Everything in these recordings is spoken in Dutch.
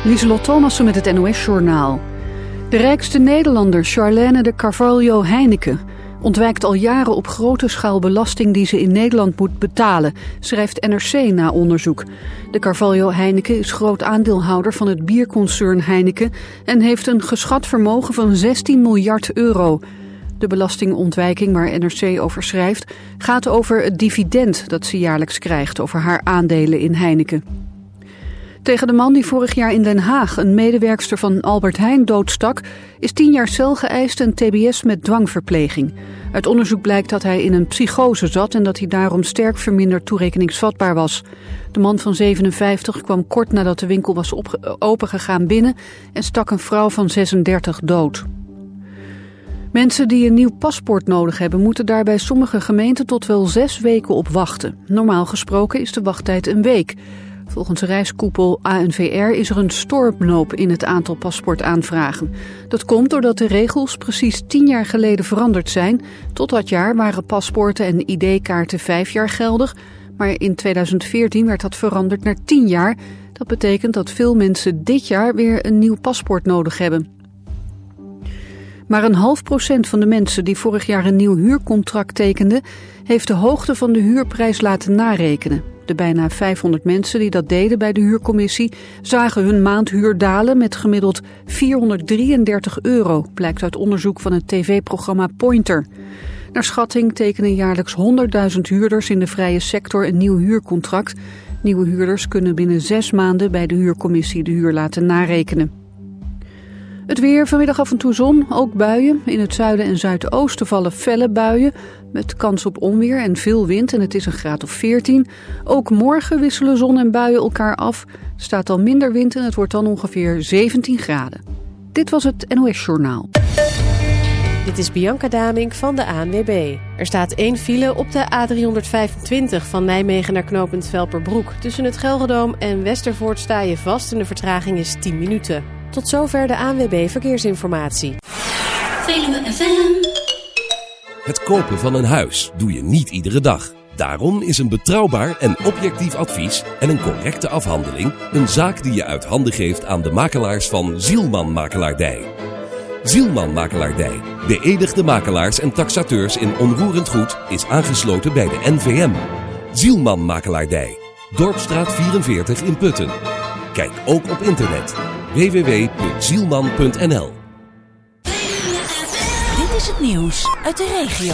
Lieselot Thomassen met het NOS-journaal. De rijkste Nederlander, Charlène de Carvalho Heineken, ontwijkt al jaren op grote schaal belasting die ze in Nederland moet betalen, schrijft NRC na onderzoek. De Carvalho Heineken is groot aandeelhouder van het bierconcern Heineken en heeft een geschat vermogen van 16 miljard euro. De belastingontwijking waar NRC over schrijft gaat over het dividend dat ze jaarlijks krijgt over haar aandelen in Heineken. Tegen de man die vorig jaar in Den Haag een medewerkster van Albert Heijn doodstak, is 10 jaar cel geëist en tbs met dwangverpleging. Uit onderzoek blijkt dat hij in een psychose zat en dat hij daarom sterk verminderd toerekeningsvatbaar was. De man van 57 kwam kort nadat de winkel was opengegaan binnen en stak een vrouw van 36 dood. Mensen die een nieuw paspoort nodig hebben, moeten daar bij sommige gemeenten tot wel 6 weken op wachten. Normaal gesproken is de wachttijd een week. Volgens reiskoepel ANVR is er een stormloop in het aantal paspoortaanvragen. Dat komt doordat de regels precies 10 jaar geleden veranderd zijn. Tot dat jaar waren paspoorten en ID-kaarten 5 jaar geldig. Maar in 2014 werd dat veranderd naar 10 jaar. Dat betekent dat veel mensen dit jaar weer een nieuw paspoort nodig hebben. Maar 0,5% van de mensen die vorig jaar een nieuw huurcontract tekenden, heeft de hoogte van de huurprijs laten narekenen. De bijna 500 mensen die dat deden bij de huurcommissie zagen hun maandhuur dalen met gemiddeld €433, blijkt uit onderzoek van het tv-programma Pointer. Naar schatting tekenen jaarlijks 100.000 huurders in de vrije sector een nieuw huurcontract. Nieuwe huurders kunnen binnen 6 maanden bij de huurcommissie de huur laten narekenen. Het weer, vanmiddag af en toe zon, ook buien. In het zuiden en zuidoosten vallen felle buien met kans op onweer en veel wind en het is een graad of 14. Ook morgen wisselen zon en buien elkaar af. Er staat al minder wind en het wordt dan ongeveer 17 graden. Dit was het NOS-journaal. Dit is Bianca Damink van de ANWB. Er staat 1 file op de A325 van Nijmegen naar knooppunt Velperbroek. Tussen het Gelredome en Westervoort sta je vast en de vertraging is 10 minuten. Tot zover de ANWB Verkeersinformatie. Veluwe FM. Het kopen van een huis doe je niet iedere dag. Daarom is een betrouwbaar en objectief advies en een correcte afhandeling een zaak die je uit handen geeft aan de makelaars van Zielman Makelaardij. Zielman Makelaardij, beëdigde makelaars en taxateurs in onroerend goed, is aangesloten bij de NVM. Zielman Makelaardij, Dorpstraat 44 in Putten. Kijk ook op internet www.zielman.nl. Dit is het nieuws uit de regio.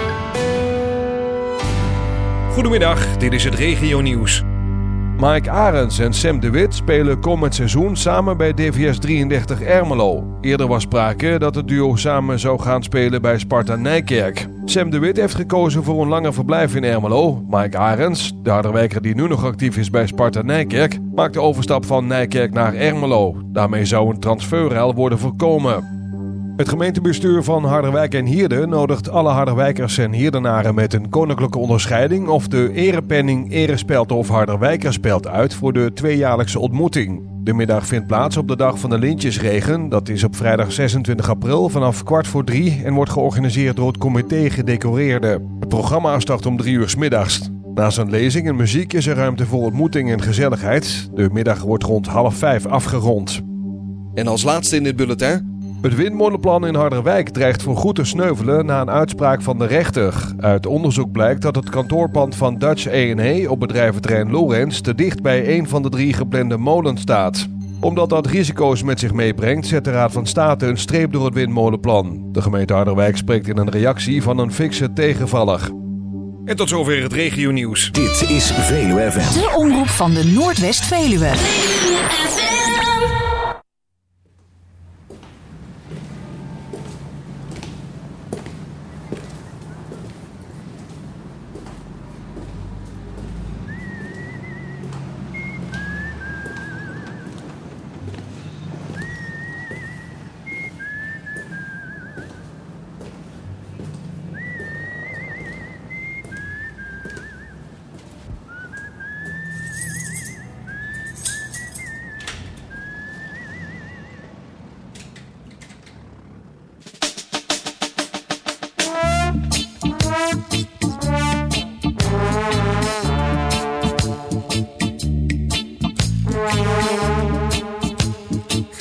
Goedemiddag, dit is het regionieuws. Mike Arends en Sam de Wit spelen komend seizoen samen bij DVS 33 Ermelo. Eerder was sprake dat het duo samen zou gaan spelen bij Sparta Nijkerk. Sam de Wit heeft gekozen voor een langer verblijf in Ermelo. Mike Arends, de Harderwijker die nu nog actief is bij Sparta Nijkerk, maakt de overstap van Nijkerk naar Ermelo. Daarmee zou een transferruil worden voorkomen. Het gemeentebestuur van Harderwijk en Hierde nodigt alle Harderwijkers en Hierdenaren met een koninklijke onderscheiding of de erepenning Erespeld of Harderwijkerspeld uit voor de 2-jaarlijkse ontmoeting. De middag vindt plaats op de dag van de Lintjesregen. Dat is op vrijdag 26 april vanaf 2:45 en wordt georganiseerd door het comité Gedecoreerden. Het programma start om 3 uur 's middags. Naast een lezing en muziek is er ruimte voor ontmoeting en gezelligheid. De middag wordt rond 4:30 afgerond. En als laatste in dit bulletin: het windmolenplan in Harderwijk dreigt voorgoed te sneuvelen na een uitspraak van de rechter. Uit onderzoek blijkt dat het kantoorpand van Dutch E&E op bedrijventerrein Lorenz te dicht bij een van de 3 geplande molens staat. Omdat dat risico's met zich meebrengt, zet de Raad van State een streep door het windmolenplan. De gemeente Harderwijk spreekt in een reactie van een fikse tegenvaller. En tot zover het regionieuws. Dit is Veluwe FM. De omroep van de Noordwest-Veluwe.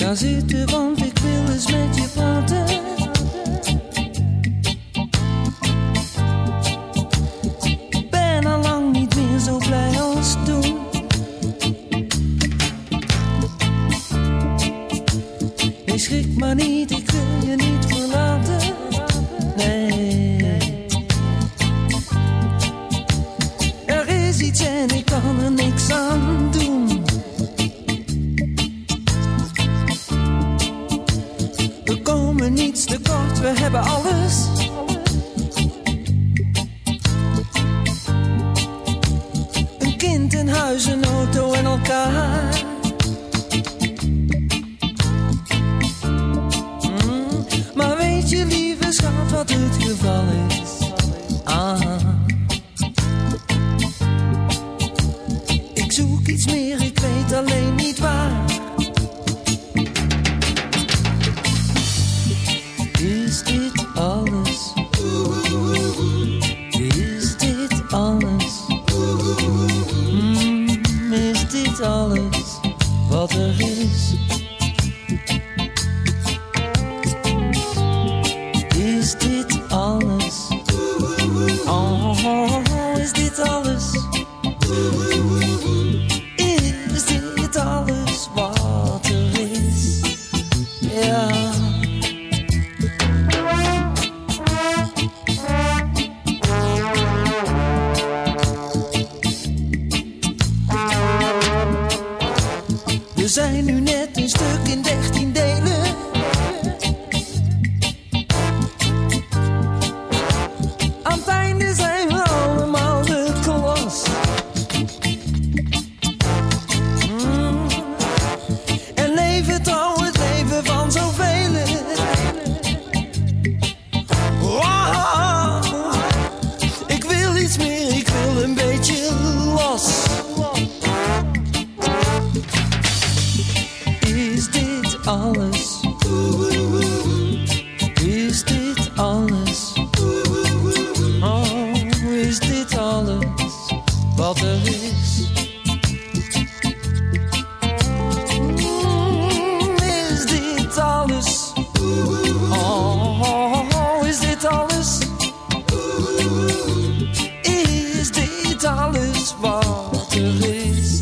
Ga zitten, want ik wil eens met je praten. Ben al lang niet meer zo blij als toen. Je schrik maar niet, ik wil je niet verlaten. Nee. Er is iets en ik kan er niks aan doen. We komen niets tekort, we hebben alles. Een kind, een huis, een auto en elkaar. Maar weet je, lieve schat, wat het geval is? Ik zoek iets meer, ik weet alleen niet waar. Is dit alles? Is dit alles? Is dit alles wat er is? Is dit alles? Oh, is dit alles? Is dit alles wat er is? Ja. We zijn nu net een stuk in 13 delen. Aan het einde zijn we allemaal de klas. En leven trouw het leven van zoveel. Wow. Ik wil iets meer, ik wil een beetje los. Is dit alles? Is dit alles? Oh, is dit alles wat er is? Is dit alles? Oh, is dit alles? Is dit alles wat er is?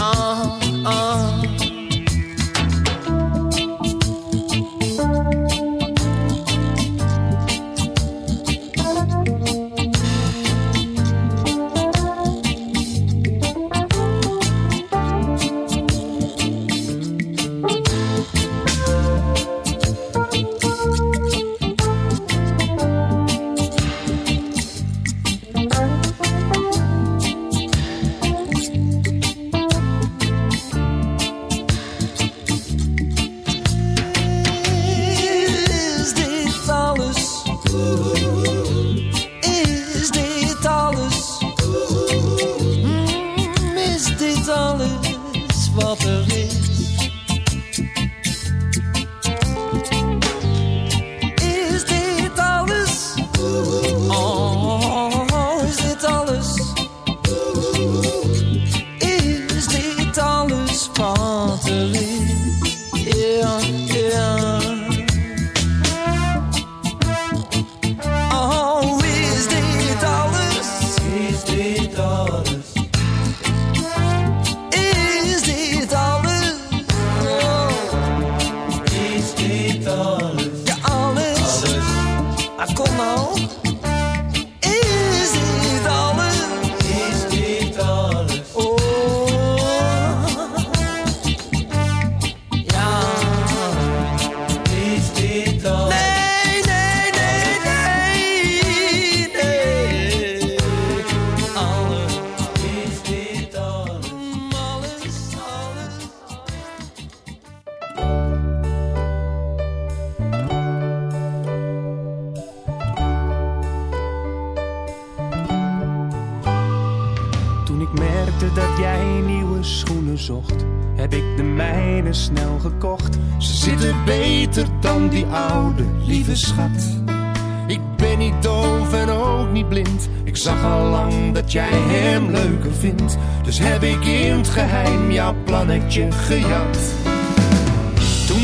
dat jij nieuwe schoenen zocht, heb ik de mijne snel gekocht. Ze zitten beter dan die oude, lieve schat. Ik ben niet doof en ook niet blind. Ik zag al lang dat jij hem leuker vindt. Dus heb ik in het geheim jouw plannetje gejat. Toen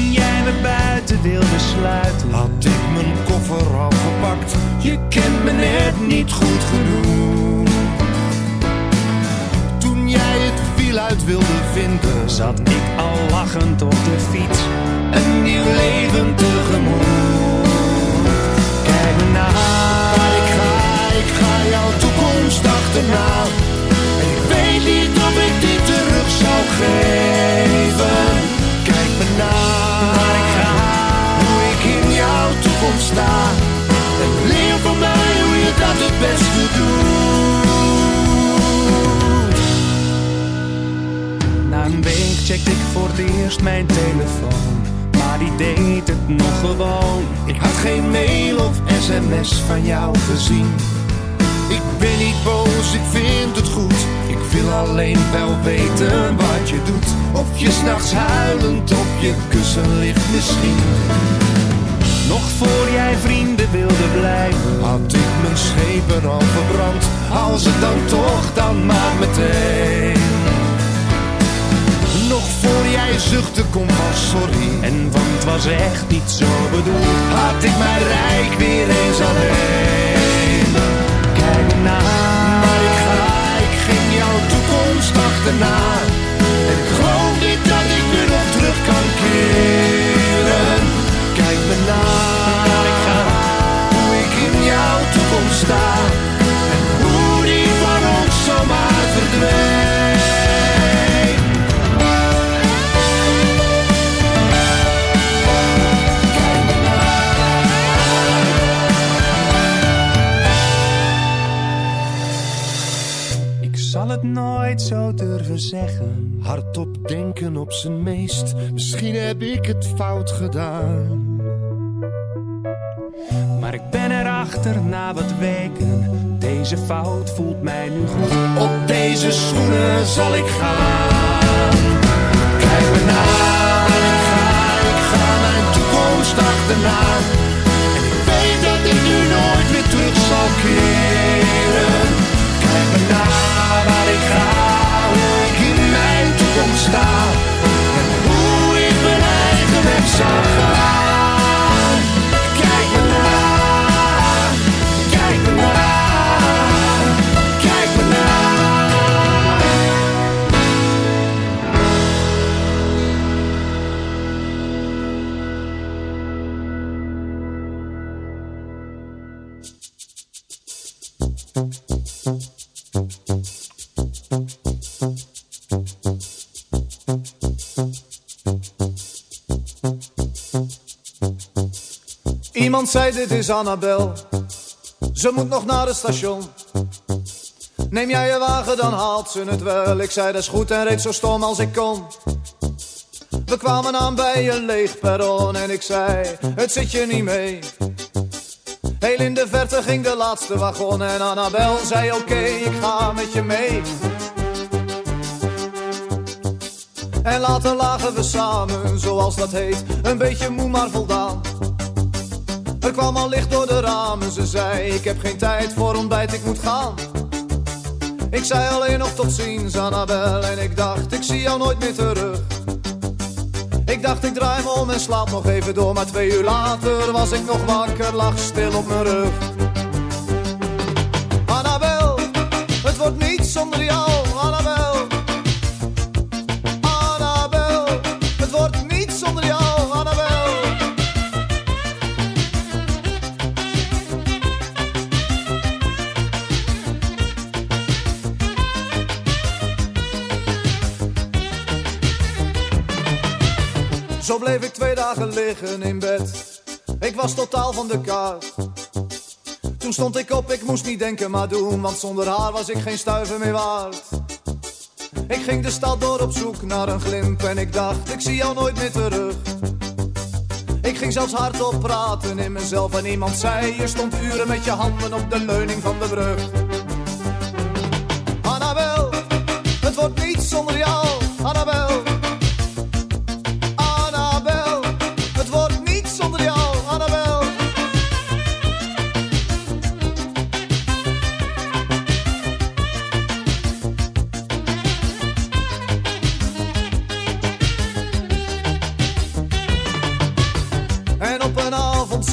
naar buiten wilde sluiten, had ik mijn koffer al gepakt. Je kent me net niet goed genoeg. Toen jij het wiel uit wilde vinden, zat ik al lachend op de fiets, een nieuw leven tegemoet. Kijk me na, waar ik ga jouw toekomst achterna. En ik weet niet of ik dit terug zou geven. Kijk me na, waar ik ga, hoe ik in jouw toekomst sta. En leer van mij hoe je dat het beste doet. Na een week checkte ik voor het eerst mijn telefoon, maar die deed het nog gewoon. Ik had geen mail of sms van jou gezien. Ik ben niet boos, ik vind het goed. Ik wil alleen wel weten wat je doet. Of je 's nachts huilend op je kussen ligt misschien. Nog voor jij vrienden wilde blijven, had ik mijn schepen al verbrand. Als het dan toch, dan maar meteen. Nog voor jij zuchtte kom van sorry, en want het was echt niet zo bedoeld, had ik mijn rijk weer eens alleen. Kijk me na, waar ik ging jouw toekomst achterna. En ik geloof niet dat ik nu nog terug kan keren. Kijk me na, waar ik ga, hoe ik in jouw toekomst sta. En hoe die van ons zomaar verdwijnt. Zal het nooit zo durven zeggen, hardop denken op zijn meest. Misschien heb ik het fout gedaan, maar ik ben erachter na wat weken. Deze fout voelt mij nu goed. Op deze schoenen zal ik gaan. Kijk me na, waar ik ga mijn toekomst achterna. En ik weet dat ik nu nooit meer terug zal keren. Kijk me na, waar ik ga, hoe ik in mijn toekomst sta. En hoe ik mijn eigen weg zal gaan. Kijk me na, kijk me na, kijk me na. Iemand zei dit is Annabel, ze moet nog naar het station. Neem jij je wagen dan haalt ze het wel. Ik zei dat is goed en reed zo stom als ik kon. We kwamen aan bij een leeg perron en ik zei het zit je niet mee. Heel in de verte ging de laatste wagon en Annabel zei oké, ik ga met je mee. En later lagen we samen, zoals dat heet, een beetje moe maar voldaan. Er kwam al licht door de ramen, ze zei ik heb geen tijd voor ontbijt, ik moet gaan. Ik zei alleen nog tot ziens Annabel en ik dacht ik zie jou nooit meer terug. Ik dacht ik draai me om en slaap nog even door, maar 2 uur later was ik nog wakker, lag stil op mijn rug. Annabel, het wordt niet zonder jou, Annabel. Annabel, het wordt niet zonder jou, Annabel. Zo bleef ik 2 dagen liggen in bed. Ik was totaal van de kaart. Toen stond ik op, ik moest niet denken maar doen, want zonder haar was ik geen stuiver meer waard. Ik ging de stad door op zoek naar een glimp en ik dacht, ik zie jou nooit meer terug. Ik ging zelfs hardop praten in mezelf en iemand zei, je stond uren met je handen op de leuning van de brug. Annabel, het wordt niet zonder jou, Annabel.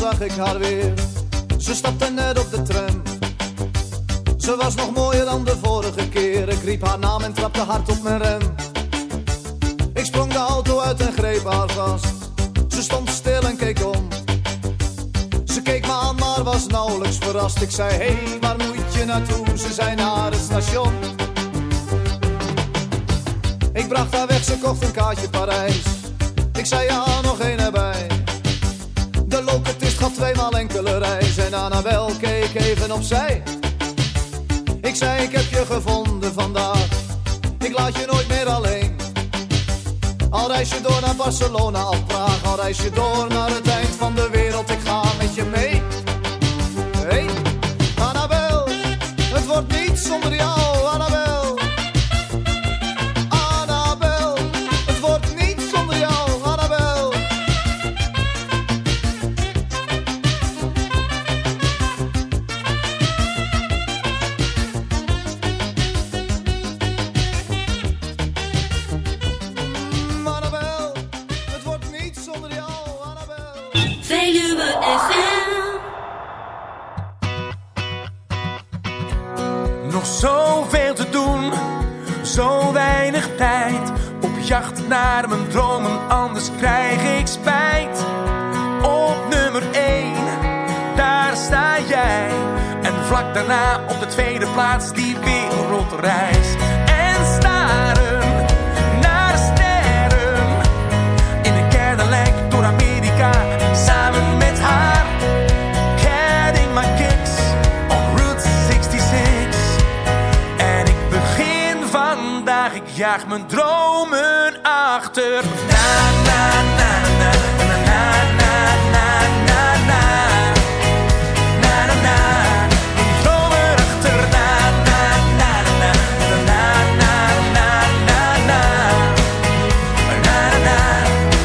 zag ik haar weer. Ze stapte net op de tram. Ze was nog mooier dan de vorige keer. Ik riep haar naam en trapte hard op mijn rem. Ik sprong de auto uit en greep haar vast. Ze stond stil en keek om. Ze keek me aan, maar was nauwelijks verrast. Ik zei, hey, waar moet je naartoe? Ze zei, naar het station. Ik bracht haar weg, ze kocht een kaartje Parijs. Ik zei, ja, nog één erbij. De locatist gaf 2 maal enkele reis. En Annabel keek even opzij. Ik zei, ik heb je gevonden vandaag. Ik laat je nooit meer alleen. Al reis je door naar Barcelona of Praag. Al reis je door naar het eind van de wereld. Ik ga met je mee. Hey, Annabel, het wordt niet zonder jou, Annabel. Annabel, het wordt niet zonder jou, Annabel. Annabel, het wordt niet zonder jou, Annabel. Veluwe FM. Nog zoveel te doen, zo weinig tijd. Op jacht naar mijn dromen, anders krijg ik spijt. Op nummer 1, daar sta jij. En vlak daarna op de tweede plaats die wereldreis. En staren naar de sterren. In een Cadillac door Amerika, samen met haar. Getting my kicks on Route 66. En ik begin vandaag, ik jaag mijn dromen achter. Na, na, na, na, na, na, na, na, na, na. Na, na, na. Mijn dromen achter. Na, na, na, na, na, na, na, na, na. Na, na, na.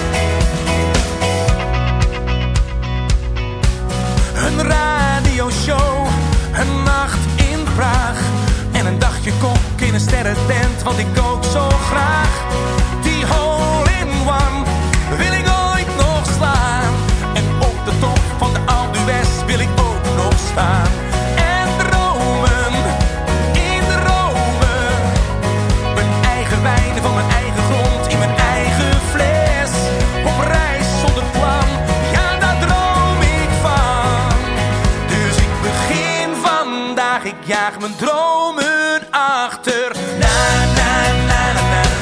Een radioshow, een nacht in Praag. En een dagje kok in een sterrentent, want ik kook zo graag. Die hole-in-one wil ik ooit nog slaan. En op de top van de Alpe d'Huez wil ik ook nog staan. En dromen, in Rome. Mijn eigen wijn van mijn eigen grond, in mijn eigen fles. Op reis zonder plan, ja daar droom ik van. Dus ik begin vandaag, ik jaag mijn dromen achter. Na, na, na, na, na.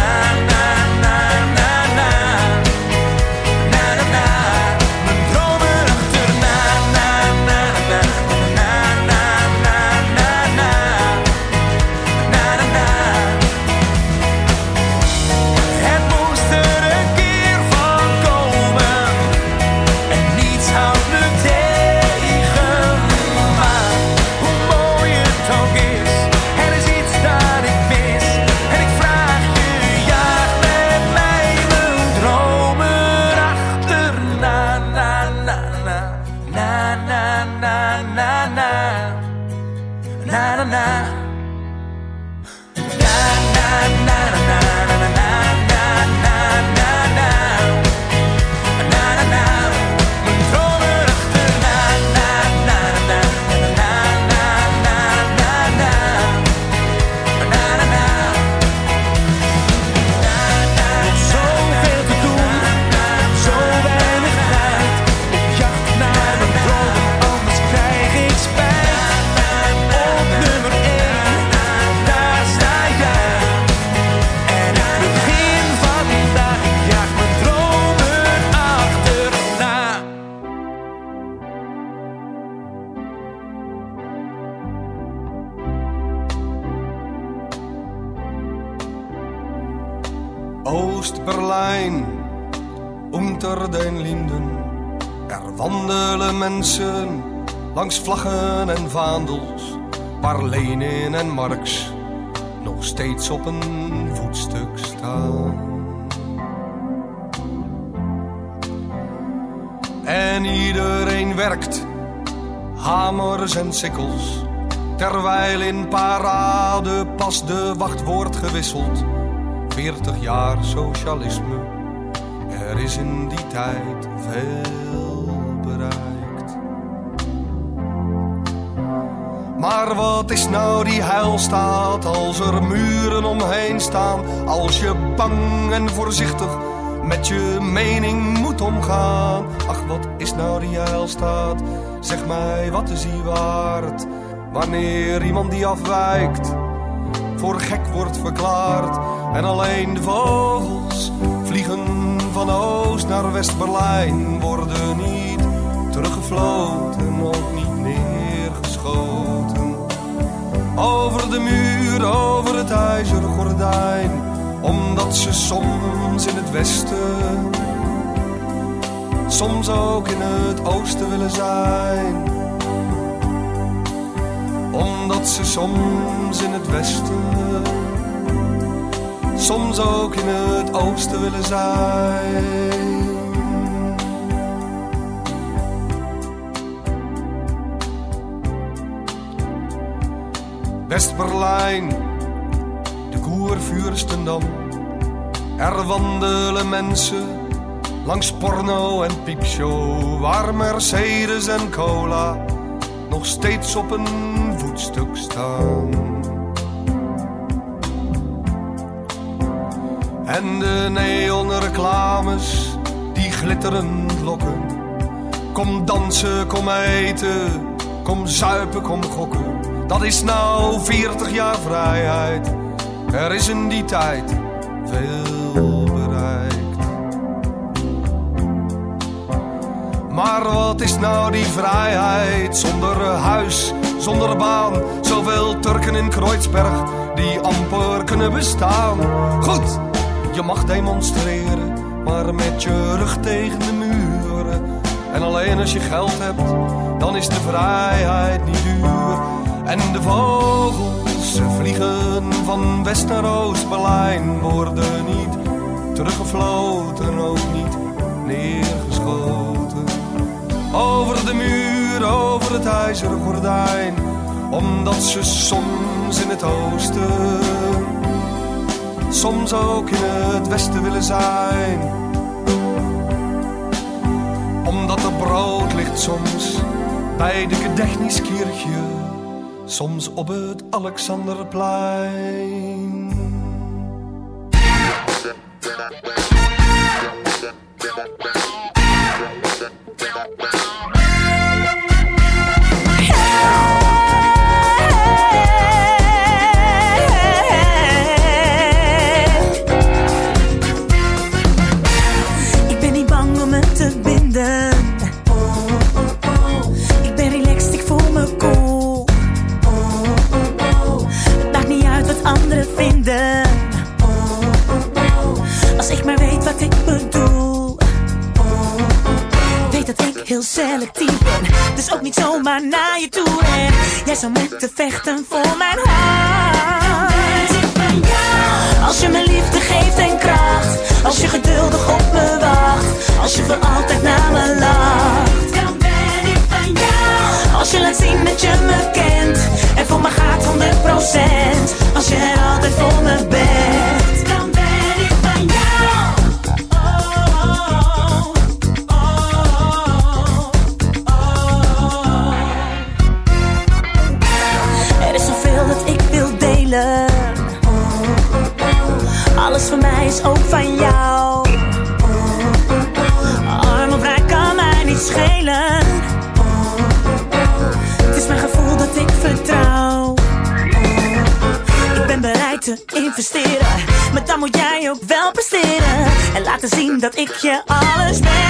Oost-Berlijn, unter den Linden. Er wandelen mensen langs vlaggen en vaandels, waar Lenin en Marx nog steeds op een voetstuk staan. En iedereen werkt, hamers en sikkels, terwijl in parade pas de wacht wordt gewisseld. 40 jaar socialisme, er is in die tijd veel bereikt. Maar wat is nou die heilstaat als er muren omheen staan? Als je bang en voorzichtig met je mening moet omgaan. Ach, wat is nou die heilstaat? Zeg mij, wat is die waard? Wanneer iemand die afwijkt voor gek wordt verklaard. En alleen de vogels vliegen van Oost naar West-Berlijn. Worden niet teruggefloten, ook niet neergeschoten. Over de muur, over het ijzeren gordijn. Omdat ze soms in het westen, soms ook in het oosten willen zijn. Omdat ze soms in het westen, soms ook in het oosten willen zijn. West-Berlijn, de Kurfürstendamm. Er wandelen mensen langs porno en piepshow, waar Mercedes en cola nog steeds op een voetstuk staan. En de neonreclames die glitterend lokken. Kom dansen, kom eten, kom zuipen, kom gokken. Dat is nou 40 jaar vrijheid. Er is in die tijd veel bereikt. Maar wat is nou die vrijheid zonder huis, zonder baan? Zoveel Turken in Kreuzberg die amper kunnen bestaan. Goed, je mag demonstreren, maar met je rug tegen de muren. En alleen als je geld hebt, dan is de vrijheid niet duur. En de vogels, ze vliegen van West naar Oost-Berlijn. Worden niet teruggefloten, ook niet neergeschoten. Over de muur, over het ijzeren gordijn. Omdat ze soms in het oosten, soms ook in het westen willen zijn. Omdat er brood ligt soms bij de Gedächtniskirche, soms op het Alexanderplein. Ik ben niet bang om me te binden. Ik ben relaxed, ik voel me cool. Het maakt niet uit wat anderen vinden. Als ik maar weet wat ik bedoel. Weet dat ik heel selectief ben, dus ook niet zomaar naar je toe ren. Jij zou moeten vechten voor mijn hart. Als je me liefde geeft en kracht, als je geduldig op me wacht, als je voor altijd naar me lacht, dan ben ik van jou. Als je laat zien dat je me kent en voor me gaat 100%, als je er altijd voor me bent, dan ben ik van jou. Er is zoveel dat ik wil delen. Alles van mij is ook van jou. Arm of rijk kan mij niet schelen. Het is mijn gevoel dat ik vertrouw. Ik ben bereid te investeren, maar dan moet jij ook wel presteren en laten zien dat ik je alles ben.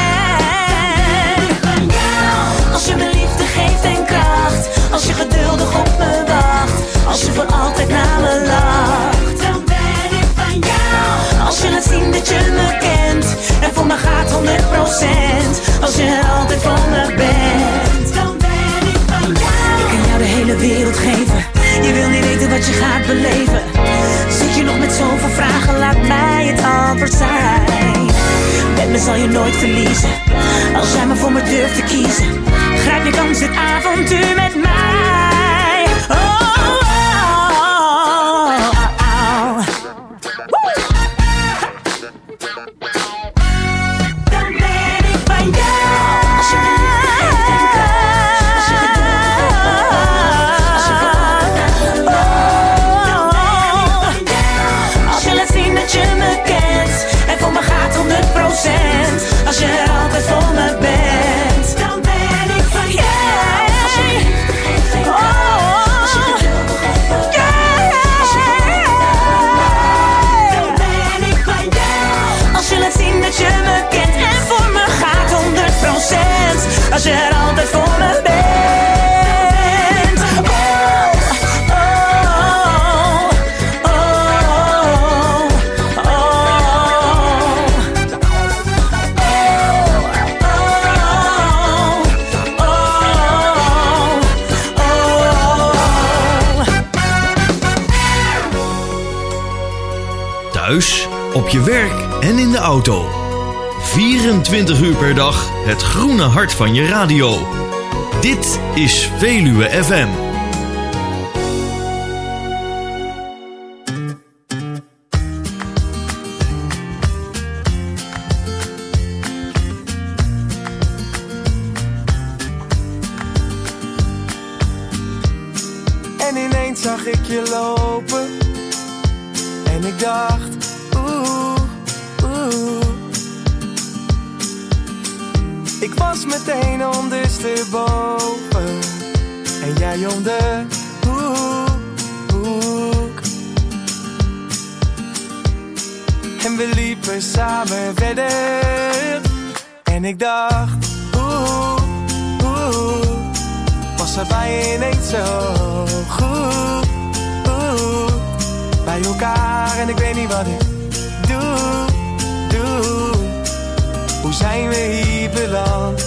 Als je me liefde geeft en kracht, als je geduldig op me wacht, als je voor altijd naar me lacht, dan ben ik van jou. Als je laat zien dat je me kent en voor me gaat 100%, als je er altijd voor me bent, dan ben ik van jou. Ik kan jou de hele wereld geven, je wil niet weten wat je gaat beleven. Zit je nog met zoveel vragen, laat mij het antwoord zijn. Met me zal je nooit verliezen, als jij maar voor me durft te kiezen. Grijp je kans, dit avontuur met mij. Oh, oh, oh, oh. Dan ben ik van jou. Als je me laat zien dat je me kent en voor me gaat 100%. Als je er altijd voor me bent. Thuis, op je werk en in de auto. 24 uur per dag het groene hart van je radio. Dit is Veluwe FM. En ineens zag ik je lopen. En ik dacht, ik was meteen ondersteboven. En jij om de hoek. En we liepen samen verder. En ik dacht, was er bij je ineens zo goed. Bij elkaar en ik weet niet wat ik doe. Hoe zijn we hier beland?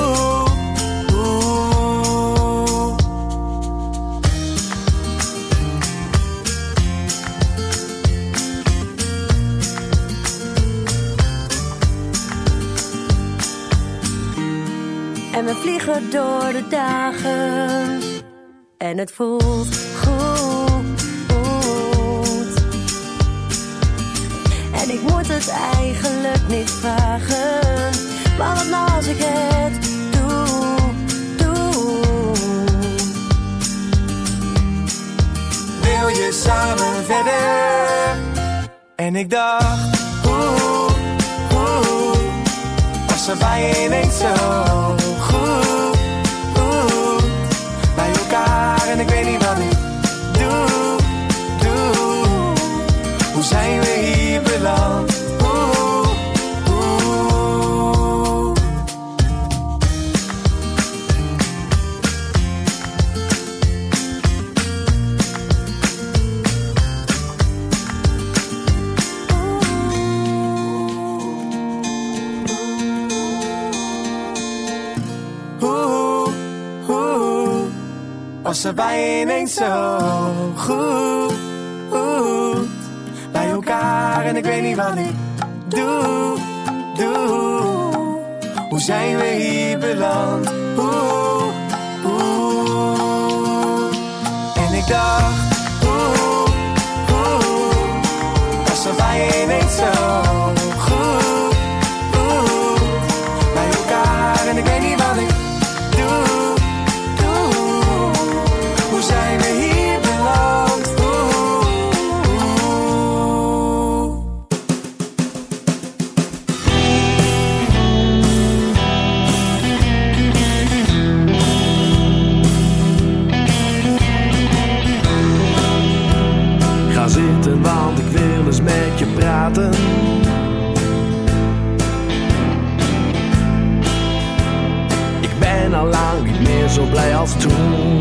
En we vliegen door de dagen. En het voelt goed. En ik moet het eigenlijk niet vragen. Maar wat nou als ik het doe? Wil je samen verder? En ik dacht, was er bij je ineens zo goed. Bij elkaar en ik weet niet wat ik doe. Hoe zijn we hier beland? Was er bij je ineens zo goed. Bij elkaar en ik weet niet wat ik doe. Hoe zijn we hier beland? En ik dacht, was er bij je ineens zo goed. Bij elkaar en ik weet niet wat ik doe. Hoe zijn we hier beland? Ga zitten, want ik wil eens met je praten. Ik ben al lang niet meer zo blij als toen.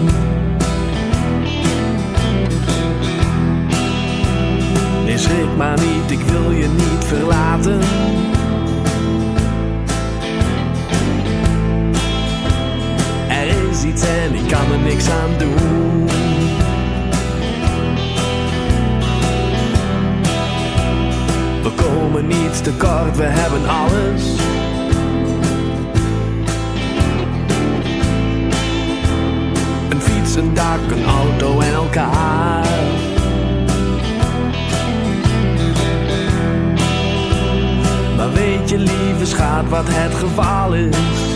Nee, schrik maar niet, ik wil je niet verlaten. Er is iets en ik kan er niks aan doen. We komen niet tekort, we hebben alles. Een fiets, een dak, een auto en elkaar. Maar weet je, lieve schat, wat het geval is?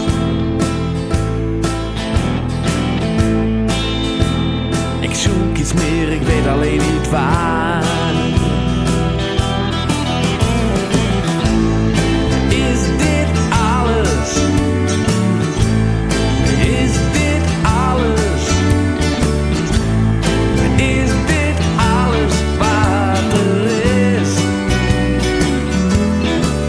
Ik zoek iets meer, ik weet alleen niet waar. Is dit alles? Is dit alles? Is dit alles wat er is?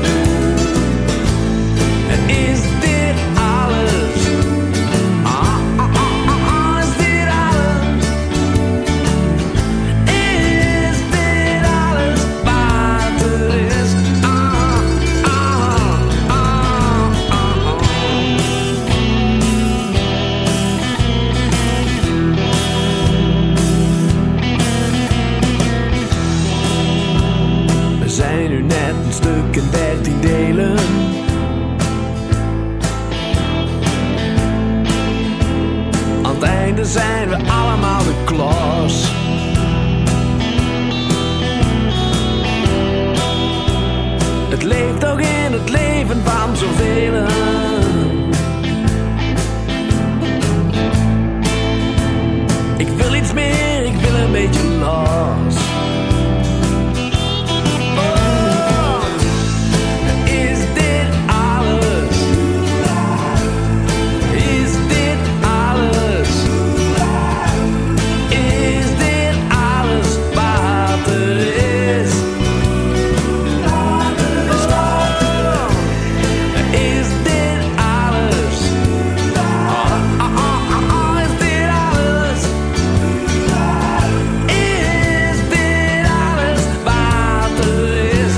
spelen. Aan het einde zijn we allemaal de klas. Het leeft ook in het leven van zoveel. Ik wil iets meer, ik wil een beetje los. Oh, is dit alles? Is dit alles? Is dit alles wat er is? Is dit alles? Is dit alles? Is dit alles wat er is?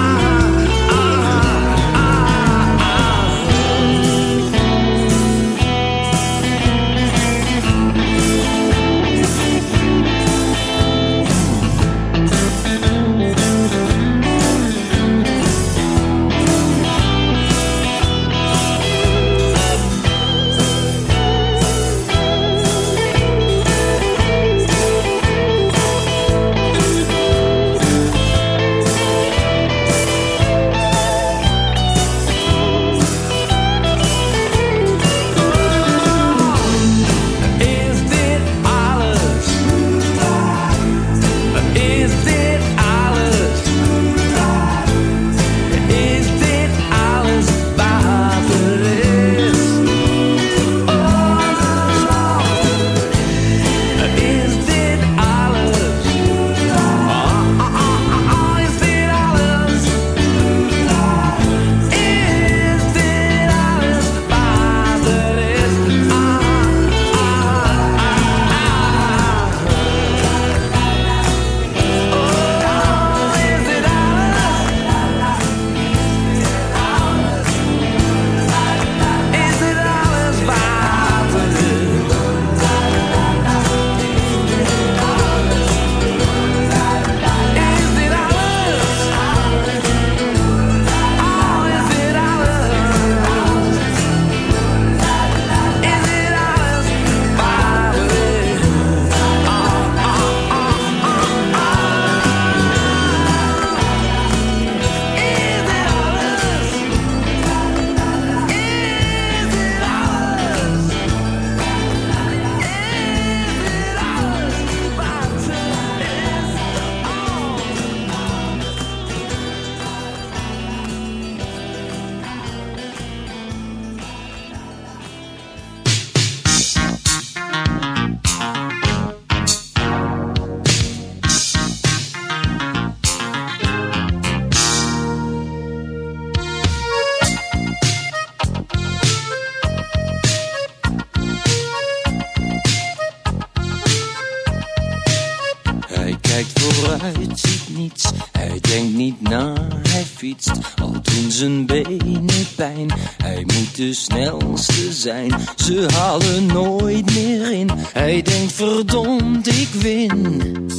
Hij kijkt vooruit, ziet niets. Hij denkt niet na, hij fietst. Al doen zijn benen pijn. Hij moet de snelste zijn. Ze halen nooit meer in. Hij denkt verdomd, ik win.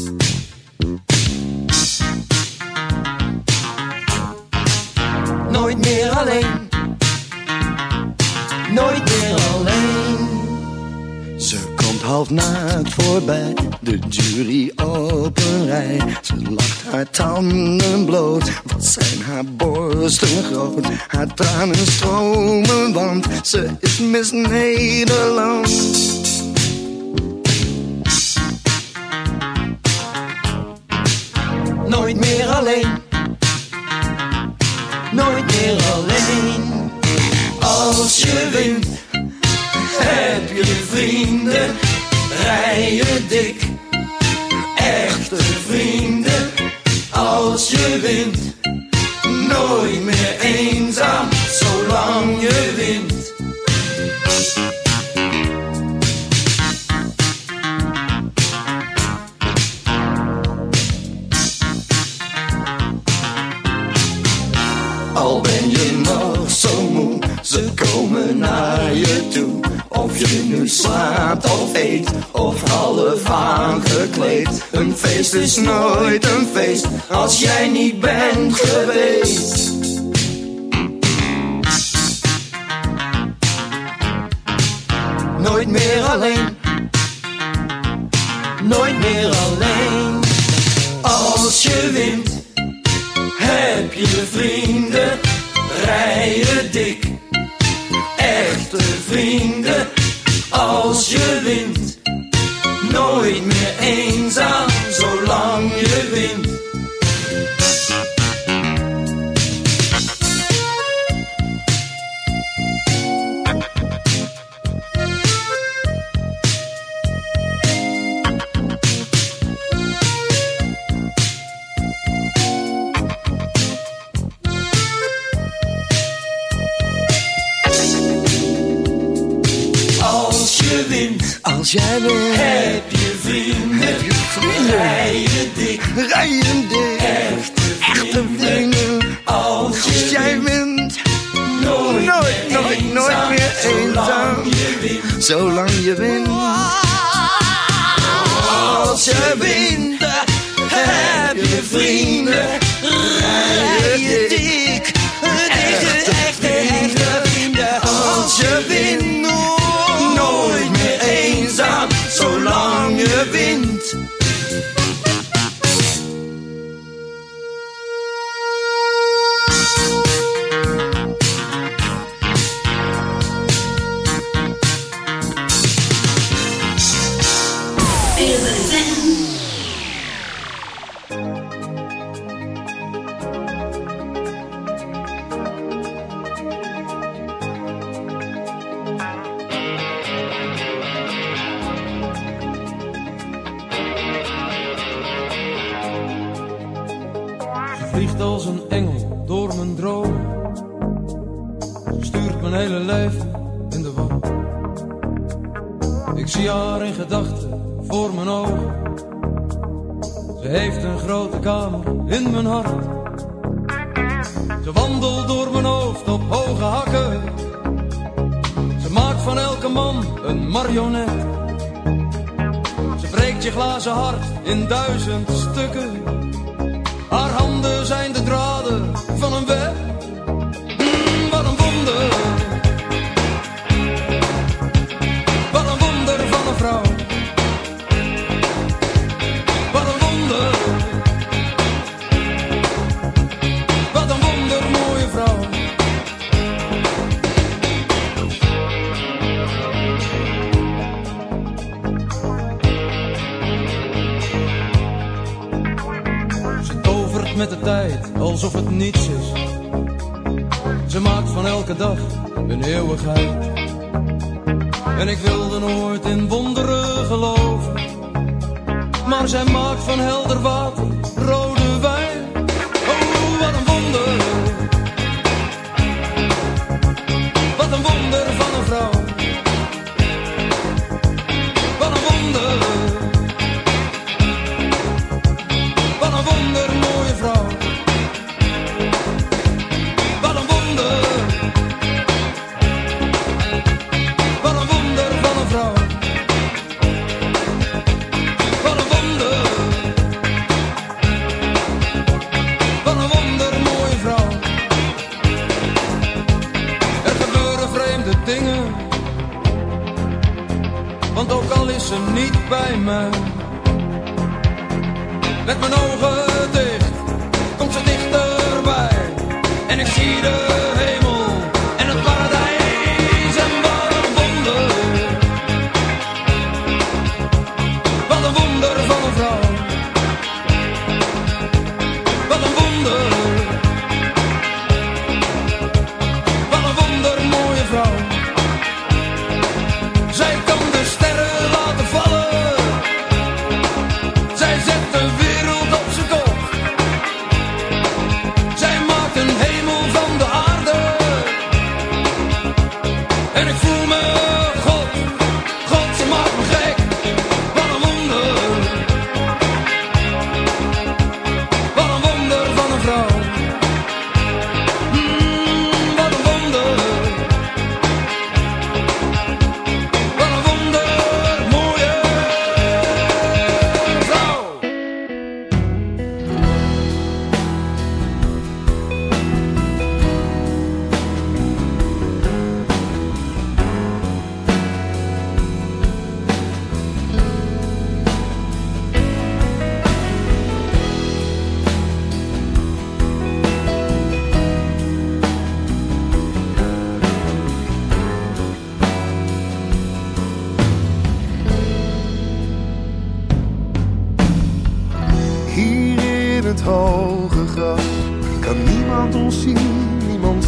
Nooit meer alleen. Nooit meer alleen. Ze komt half naakt voorbij, de jury op een rij. Ze lacht haar tanden bloot, wat zijn haar borsten groot. Haar tranen stromen, want ze is Miss Nederland. Nooit meer alleen. Nooit meer alleen. Als je wint, heb je vrienden, rij je dik. Echte vrienden, als je wint. Nooit meer eenzaam, zolang je wint. Al ben je nog zo moe, ze komen naar je toe. Of je nu slaapt of eet, of half aangekleed. Een feest is nooit een feest, als jij niet bent geweest. nooit meer alleen. Nooit meer alleen. Als je wint, heb je vrienden, rijden dik. Echte vrienden, als je wint. Nooit meer eenzaam, zolang je wint. Als jij wint, heb je vrienden, rijden dik. Echte vrienden, als jij wint. Nooit meer eenzaam, zolang je wint. Als je wint, heb je vrienden, rijden dik. Echte vrienden, als je wint. Nooit meer eenzaam, zolang je wint. Vliegt als een engel door mijn dromen. Ze stuurt mijn hele leven in de war. Ik zie haar in gedachten voor mijn ogen. Ze heeft een grote kamer in mijn hart. Ze wandelt door mijn hoofd op hoge hakken. Ze maakt van elke man een marionet. Ze breekt je glazen hart in 1000 stukken. Haar handen zijn de draden van een web. Wat een wonder. Wat een wonder van een vrouw. Wat een wonder. Wat een wonder mooie vrouw. Met de tijd, alsof het niets is. Ze maakt van elke dag een eeuwigheid. En ik wilde nooit in wonderen geloven. Maar zij maakt van helder water rode wijn. Oh, wat een wonder. Wat een wonder van een vrouw. Wat een wonder. Wat een wonder mooie vrouw. Wat een wonder. Wat een wonder van een vrouw. Wat een wonder. Wat een wonder mooie vrouw. Er gebeuren vreemde dingen. Want ook al is ze niet bij mij. Met mijn ogen dicht, komt ze dichterbij. En ik zie de hemel en het paradijs. En wat een wonder. Wat een wonder van een vrouw. Wat een wonder. Wat een wonder mooie vrouw. Zij kan de sterren laten vallen. Zij zet de wereld op zijn kop. Zij maakt een hemel van de aarde.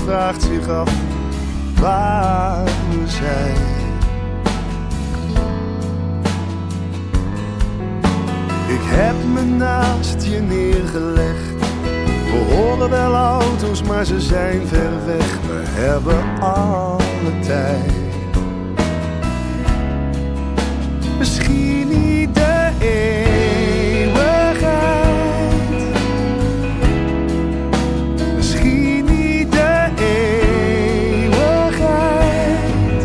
vraagt zich af waar we zijn. Ik heb me naast je neergelegd. We horen wel auto's, maar ze zijn ver weg. We hebben alle tijd. Misschien niet de eeuwigheid. Misschien niet de eeuwigheid.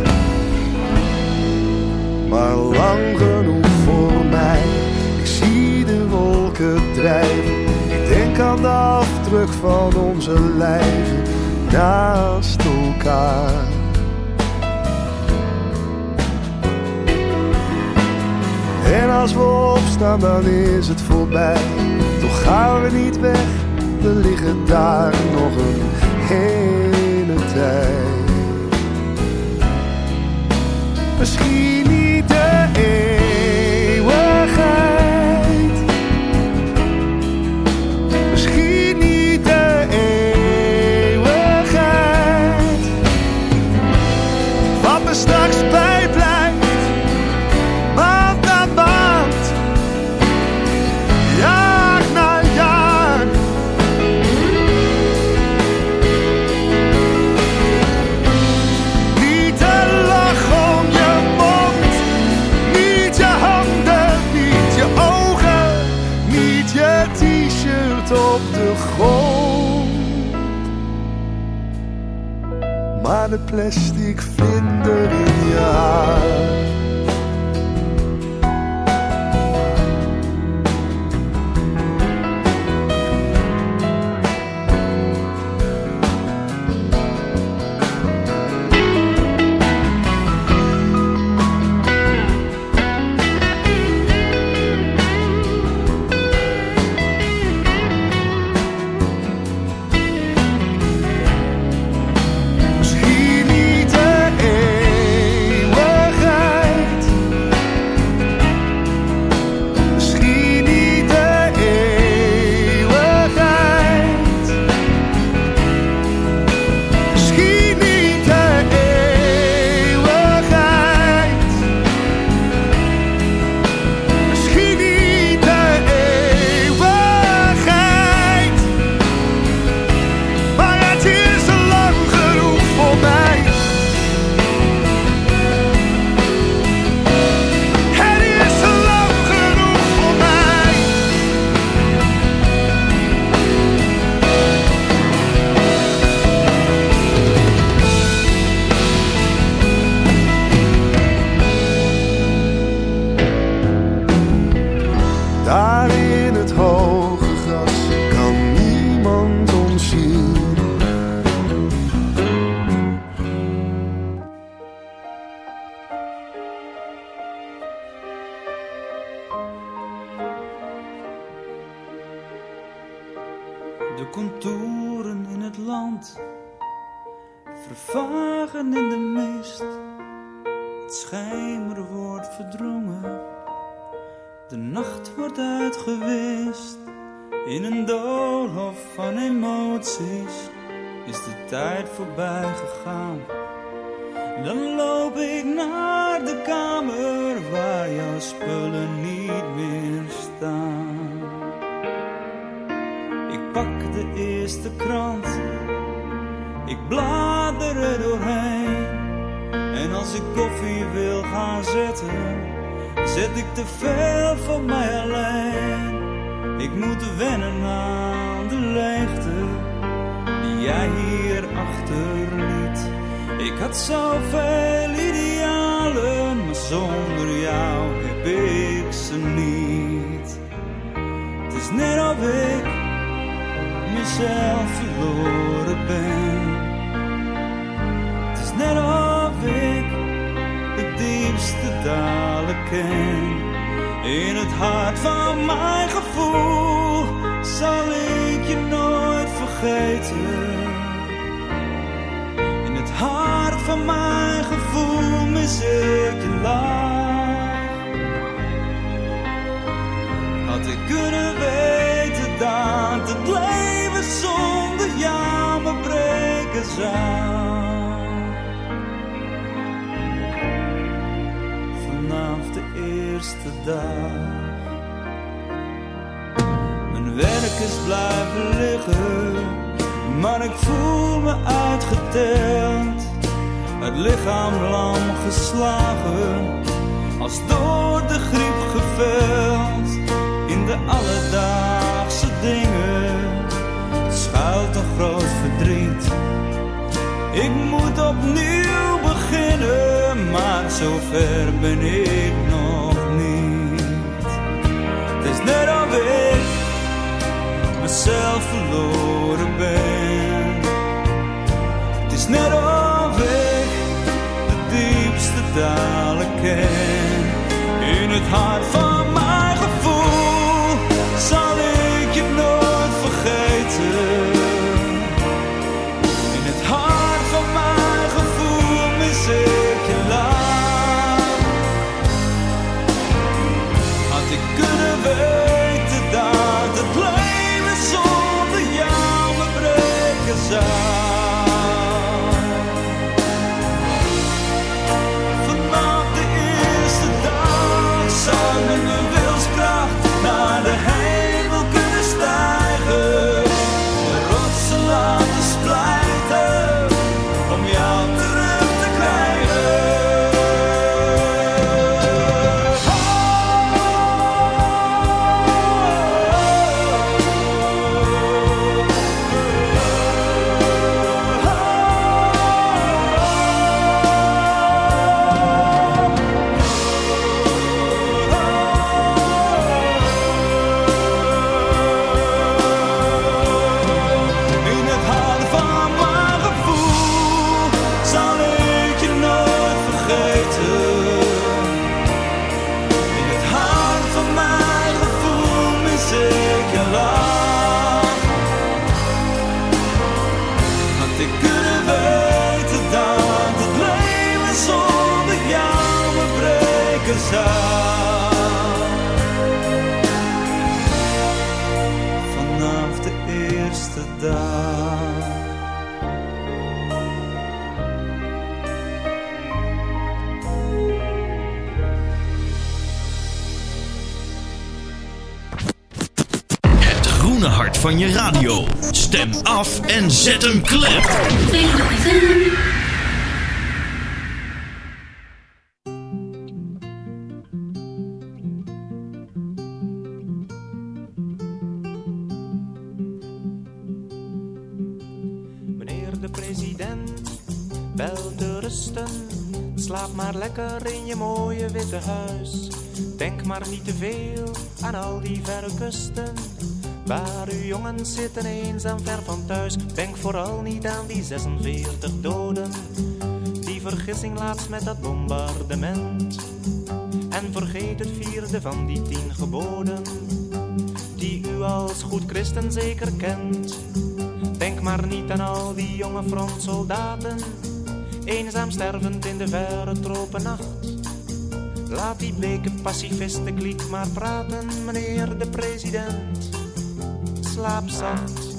Maar lang genoeg voor mij. Ik zie de wolken drijven. Ik denk aan de afdruk van onze lijven naast elkaar. En als we opstaan, dan is het voorbij. Toch gaan we niet weg, we liggen daar nog een hele tijd. Misschien niet de eeuwigheid. Misschien niet de eeuwigheid. Wat me straks bijblijft. Op de grond, maar de plastic vlinder in je haar. De contouren in het land vervagen in de mist. Het schijmer wordt verdrongen, de nacht wordt uitgewist. In een doolhof van emoties is de tijd voorbij gegaan. Dan loop ik naar de kamer waar jouw spullen niet meer staan. Ik pak de eerste krant, ik blader er doorheen. En als ik koffie wil gaan zetten, zet ik te veel voor mij alleen. Ik moet wennen aan de leegte die jij hier achterliet. Ik had zoveel idealen, maar zonder jou heb ik ze niet. Het is net of ik mezelf verloren ben. Het is net of ik de diepste dalen ken. In het hart van mijn gevoel zal ik je nooit vergeten. In het hart van mijn gevoel mis ik je lach. Had ik kunnen weten dat het leven zonder jou me breken zaal. Vanaf de eerste dag. Mijn werk is blijven liggen, maar ik voel me uitgeteld. Het lichaam lam geslagen, als door de griep geveld. In de alledaagse dingen schuilt een groot verdriet. Ik moet opnieuw beginnen, maar zover ben ik nog niet. Het is net of ik mezelf verloren ben. Het is net of ik de diepste dalen ken. In het hart van mijn gevoel zal ik je nooit vergeten. In het hart van mijn gevoel mis ik je lang. Had ik kunnen weten dat het leven zonder jou me breken zou. Vanaf de eerste dag. Het groene hart van je radio. Stem af en zet hem klem. Slaap maar lekker in je mooie witte huis. Denk maar niet te veel aan al die verre kusten, waar uw jongens zitten eenzaam ver van thuis. Denk vooral niet aan die 46 doden, die vergissing laatst met dat bombardement. En vergeet het 4e van die 10 geboden, die u als goed christen zeker kent. Denk maar niet aan al die jonge frontsoldaten, eenzaam stervend in de verre tropennacht. Laat die bleke pacifistenkliek maar praten, meneer de president. Slaap zacht.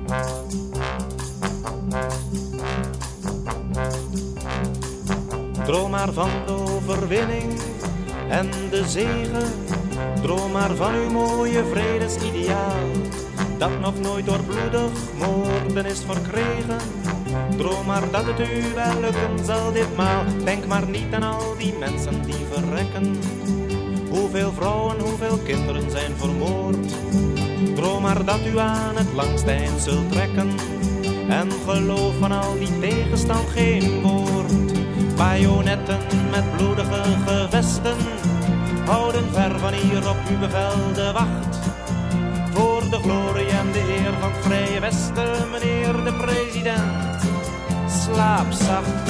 Droom maar van de overwinning en de zegen. Droom maar van uw mooie vredesideaal, dat nog nooit door bloedig moorden is verkregen. Droom maar dat het u wel lukken zal ditmaal. Denk maar niet aan al die mensen die verrekken. Hoeveel vrouwen, hoeveel kinderen zijn vermoord. Droom maar dat u aan het langste eind zult trekken. En geloof van al die tegenstand geen woord. Bajonetten met bloedige gevesten houden ver van hier op uw bevel de wacht. Voor de glorie en de eer van het Vrije Westen, meneer de president. Slaap zacht.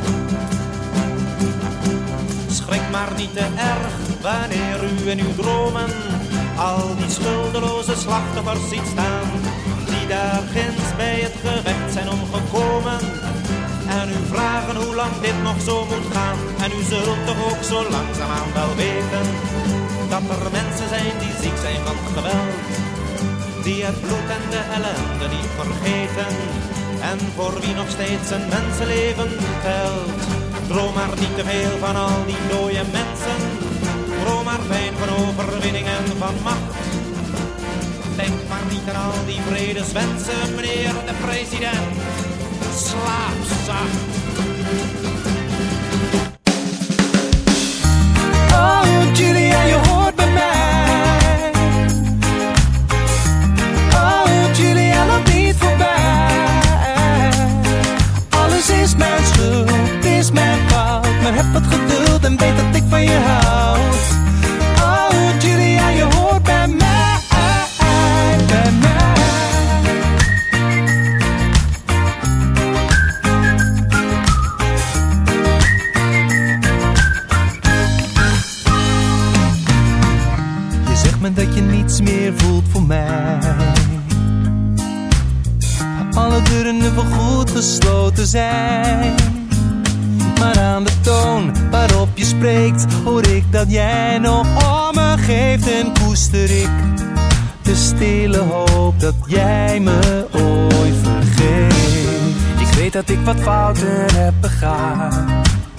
Schrik maar niet te erg wanneer u in uw dromen al die schuldeloze slachtoffers ziet staan, die daar ginds bij het gevecht zijn omgekomen. En u vragen hoe lang dit nog zo moet gaan. En u zult toch ook zo langzaamaan wel weten dat er mensen zijn die ziek zijn van geweld, die het bloed en de ellende niet vergeten. En voor wie nog steeds een mensenleven telt. Droom maar niet te veel van al die dode mensen. Droom maar fijn van overwinning en van macht. Denk maar niet aan al die vredeswensen, meneer de president. Slaap zacht. Oh Julia, je hoort bij mij. Oh Julia, loop niet voorbij. Alles is mijn schuld, is mijn fout. Maar heb wat geduld en weet dat ik van je houd. Oh Julia, je hoort bij mij. Bij mij. Je zegt me dat je niets meer voelt voor mij. Alle deuren nu voorgoed gesloten zijn. Maar aan de toon waarop je spreekt hoor ik dat jij nog om me geeft. En koester ik de stille hoop dat jij me ooit vergeet. Ik weet dat ik wat fouten heb begaan.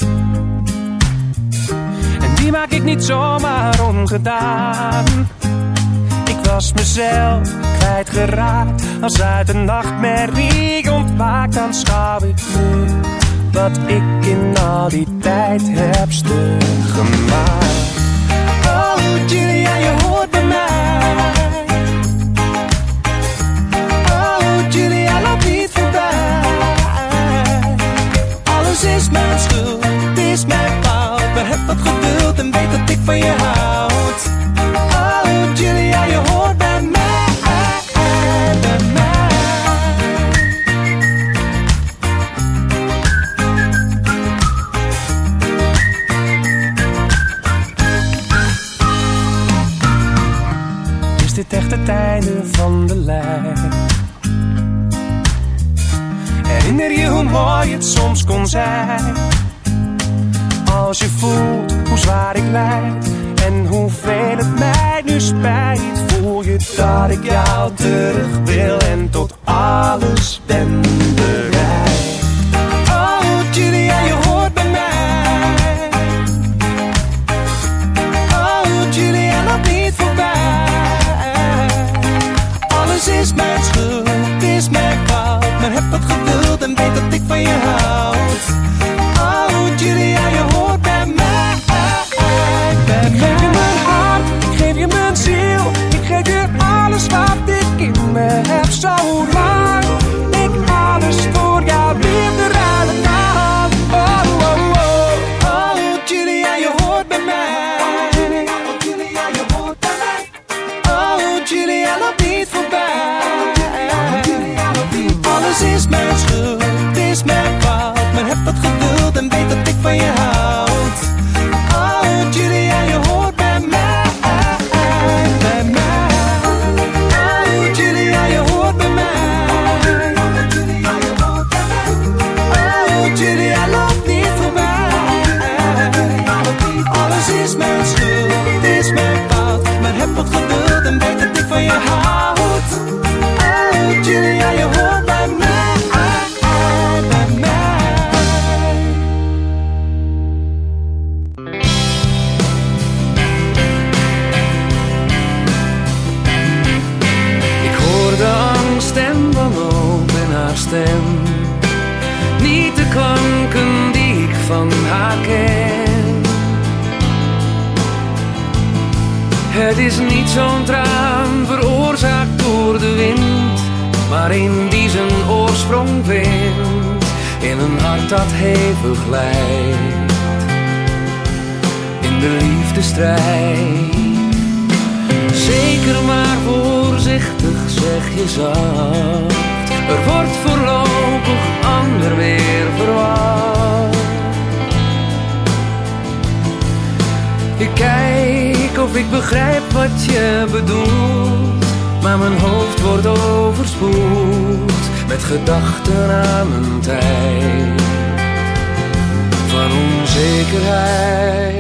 En die maak ik niet zomaar ongedaan. Ik was mezelf kwijtgeraakt. Als uit een nachtmerrie ontwaakt, dan schouw ik nu wat ik in al die tijd heb stuk gemaakt. Oh Julia, je hoort bij mij. Oh Julia, loop niet voorbij. Alles is mijn schuld, het is mijn fout. Maar heb wat geduld en weet dat ik van je houd. Oh Julia, je hoort bij mij. Bij mij. Is dit echt het einde van de lijn? Herinner je hoe mooi het soms kon zijn? Als je voelt hoe zwaar ik lijd en hoeveel het mij nu spijt, voel je dat ik jou terug wil en tot alles ben bereid. Oh Julia, je hoort bij mij. Oh Julia, loop niet voorbij. Alles is mijn schuld, het is mijn fout. Maar heb wat geduld en weet dat ik van je houd. Oh Julia, je hoort bij mij. Ik geef je mijn hart, ik geef je mijn ziel. Ik geef je alles wat ik in me heb. Zolang ik alles voor jouw liefde ruilen kan. Oh, oh, oh, oh, Julia, je hoort bij mij. Oh, Julia, je hoort bij mij. Oh, Julia, loop niet voorbij. Alles is mijn schuld, het is mijn fout. Maar heb wat geduld en weet dat ik van je houd. Oh, Julia, je hoort bij mij. Bij mij. Oh, Julia, je hoort bij mij. Oh, Julia, loop niet voorbij. Alles is mijn schuld, het is mijn fout. Maar heb wat geduld en weet dat ik van je houd. Oh, Julia, je hoort bij mij. Bij mij. Ik hoor de angst en wanhoop in haar stem. Niet de klanken die ik van haar ken. Het is niet zo'n traan veroorzaakt door de wind, maar een die zijn oorsprong vindt in een hart dat hevig lijdt. In de liefdestrijd. Zeker maar voorzichtig, zeg je zacht. Er wordt voorlopig ander weer verwacht. Ik kijk of ik begrijp wat je bedoelt, maar mijn hoofd wordt overspoeld met gedachten aan mijn tijd van onzekerheid.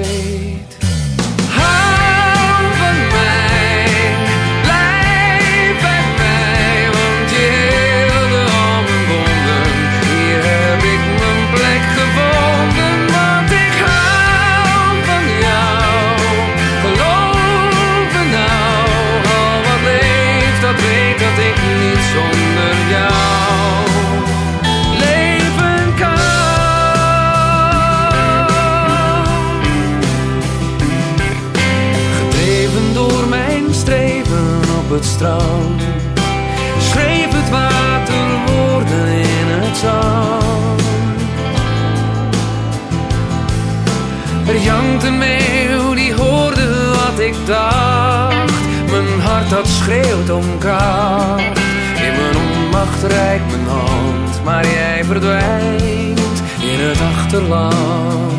Hou van mij, blijf bij mij, want je wilde al mijn wonden strand. Schreef het water woorden in het zand. Er jankt een meeuw die hoorde wat ik dacht. Mijn hart dat schreeuwt om kracht. In mijn onmacht reikt mijn hand, maar jij verdwijnt in het achterland.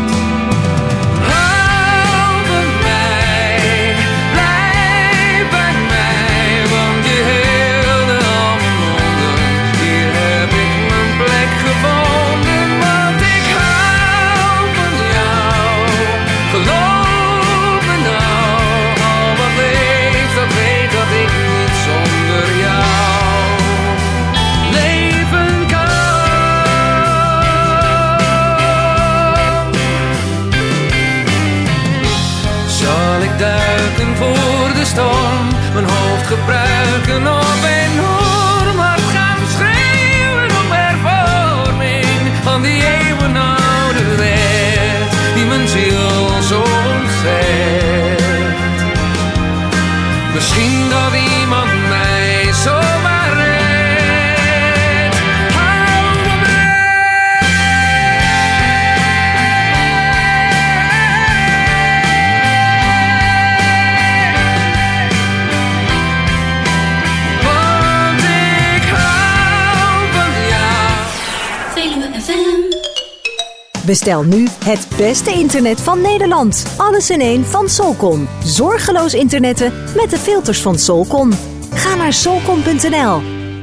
Voor de storm, mijn hoofd gebruiken of enorm hard gaan schreeuwen op hervorming van die eeuwenoude wet die mijn ziel zo ontzet. Misschien dat iemand mij zomaar redt. Bestel nu het beste internet van Nederland. Alles in één van Solcon. Zorgeloos internetten met de filters van Solcon. Ga naar solcon.nl.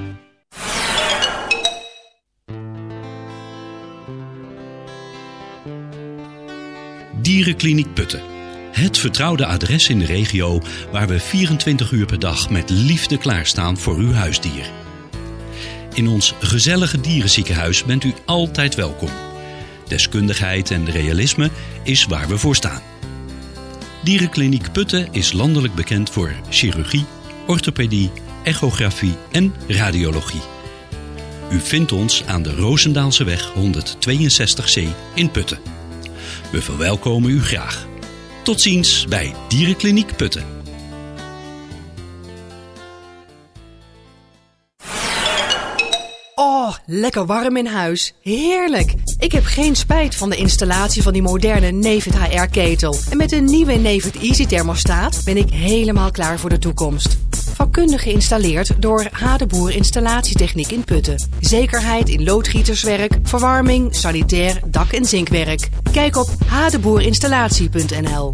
Dierenkliniek Putten. Het vertrouwde adres in de regio waar we 24 uur per dag met liefde klaarstaan voor uw huisdier. In ons gezellige dierenziekenhuis bent u altijd welkom. Deskundigheid en realisme is waar we voor staan. Dierenkliniek Putten is landelijk bekend voor chirurgie, orthopedie, echografie en radiologie. U vindt ons aan de Roosendaalseweg 162C in Putten. We verwelkomen u graag. Tot ziens bij Dierenkliniek Putten. Oh, lekker warm in huis. Heerlijk. Ik heb geen spijt van de installatie van die moderne Nefit HR-ketel. En met een nieuwe Nefit Easy thermostaat ben ik helemaal klaar voor de toekomst. Vakkundig geïnstalleerd door Hadeboer Installatietechniek in Putten. Zekerheid in loodgieterswerk, verwarming, sanitair, dak- en zinkwerk. Kijk op hadeboerinstallatie.nl.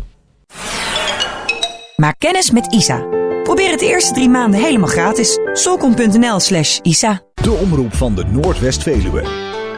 Maak kennis met ISA. Probeer het de eerste 3 maanden helemaal gratis. Solcon.nl/ISA. De omroep van de Noordwest-Veluwe.